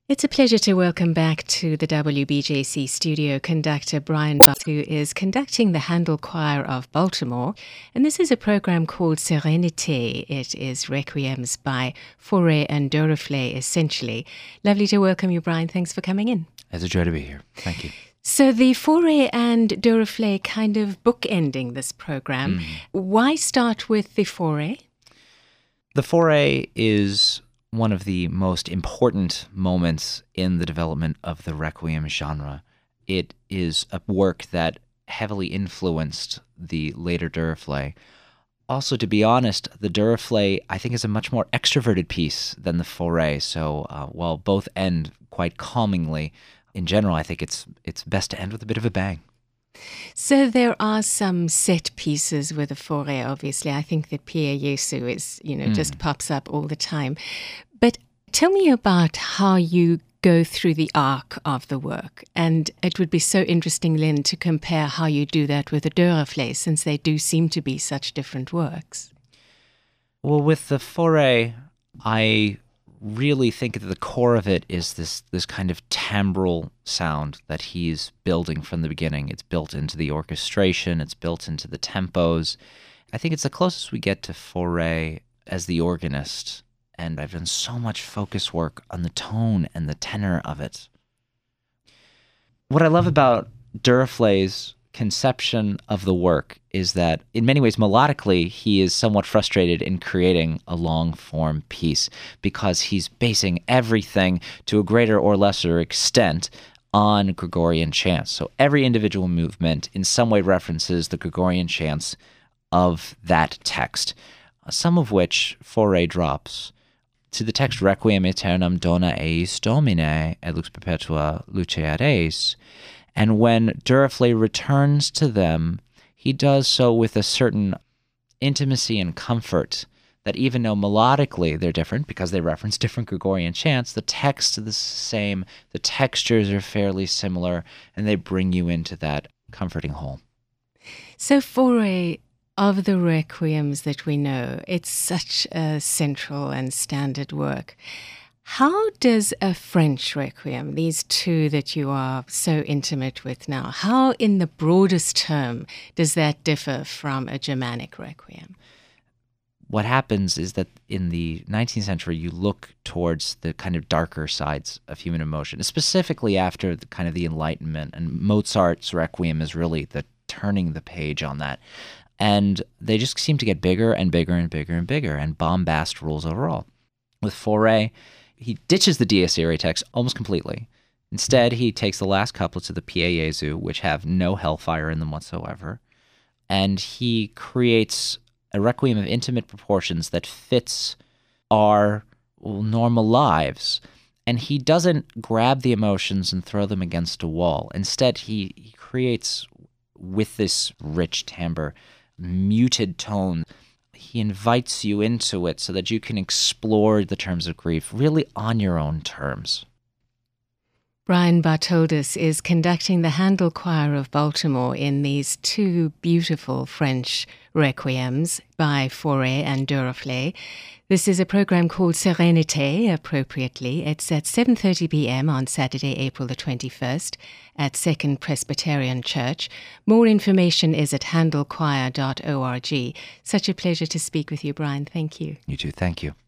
It's a pleasure to welcome back to the WBJC studio conductor Brian Butt, who is conducting the Handel Choir of Baltimore. And this is a program called Serenité. It is requiems by Fauré and Duruflé, essentially. Lovely to welcome you, Brian. Thanks for coming in. It's a joy to be here. Thank you. So the Fauré and Duruflé kind of bookending this program. Why start with the Fauré? The Fauré is one of the most important moments in the development of the requiem genre. It is a work that heavily influenced the later Duruflé. Also, to be honest, the Duruflé, I think, is a much more extroverted piece than the Fauré. So while both end quite calmingly, in general, I think it's best to end with a bit of a bang. So there are some set pieces with the Fauré, obviously. I think that Pie Jesu is, just pops up all the time. But tell me about how you go through the arc of the work. And it would be so interesting, Lynn, to compare how you do that with the Duruflé, since they do seem to be such different works. Well, with the Fauré, I really think that the core of it is this kind of timbral sound that he's building from the beginning. It's built into the orchestration, it's built into the tempos. I think it's the closest we get to Fauré as the organist, and I've done so much focus work on the tone and the tenor of it. What I love about Duruflé's conception of the work is that, in many ways, melodically, he is somewhat frustrated in creating a long-form piece because he's basing everything to a greater or lesser extent on Gregorian chants. So every individual movement in some way references the Gregorian chants of that text, some of which Fauré drops. To the text Requiem aeternam dona eis Domine et lux perpetua lucet eis. And when Duruflé returns to them, he does so with a certain intimacy and comfort that even though melodically they're different because they reference different Gregorian chants, the text is the same, the textures are fairly similar, and they bring you into that comforting whole. So Fauré, of the requiems that we know, it's such a central and standard work. How does a French requiem, these two that you are so intimate with now, how in the broadest term does that differ from a Germanic requiem? What happens is that in the 19th century, you look towards the kind of darker sides of human emotion, specifically after the kind of the Enlightenment, and Mozart's requiem is really the turning the page on that. And they just seem to get bigger and bigger and bigger and bigger, and bombast rules overall. With Fauré, he ditches the Dies Irae text almost completely. Instead, he takes the last couplets of the Pie Jesu, which have no hellfire in them whatsoever, and he creates a requiem of intimate proportions that fits our normal lives. And he doesn't grab the emotions and throw them against a wall. Instead, he creates, with this rich timbre, muted tone. He invites you into it so that you can explore the terms of grief really on your own terms. Brian Bartholdus is conducting the Handel Choir of Baltimore in these two beautiful French requiems by Fauré and Duruflé. This is a program called Serenité, appropriately. It's at 7:30 p.m. on Saturday, April the 21st at Second Presbyterian Church. More information is at handelchoir.org. Such a pleasure to speak with you, Brian. Thank you. You too. Thank you.